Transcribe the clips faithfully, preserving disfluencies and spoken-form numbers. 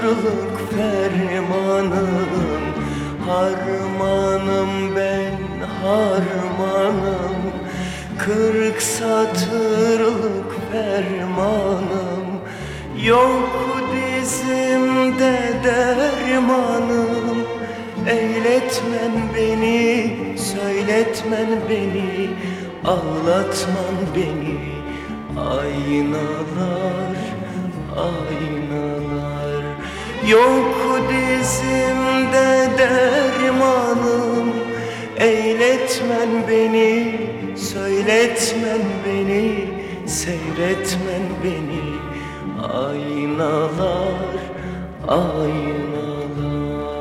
fermanım, harmanım ben harmanım. Kırk satırlık fermanım, yok dizimde dermanım. Eyletmen beni, söyletmen beni, ağlatman beni. Aynalar, aynalar, yok dizimde dermanım. Eyletmen beni, söyletmen beni, seyretmen beni. Aynalar, aynalar.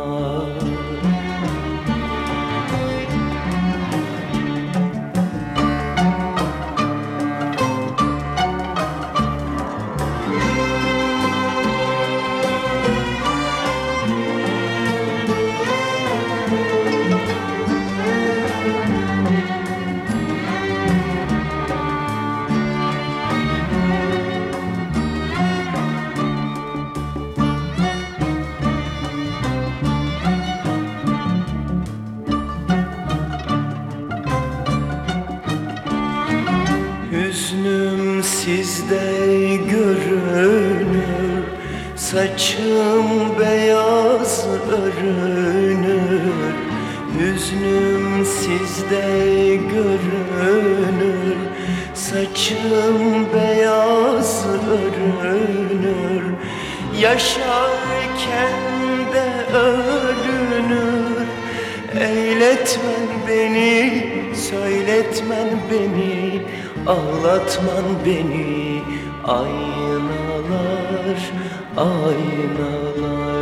Hüznüm sizde görünür, saçım beyaz örünür. Hüznüm sizde görünür, saçım beyaz örünür. Yaşarken de ölünür. Eyletmen beni, söyletmen beni, ağlatman beni. Aynalar, aynalar.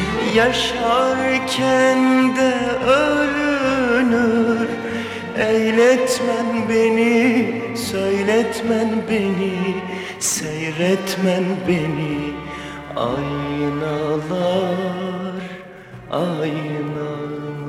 Yaşarken de ölünür. Eyletmen beni, söyletmen beni, seyretmen beni. Aynalar, aynalar.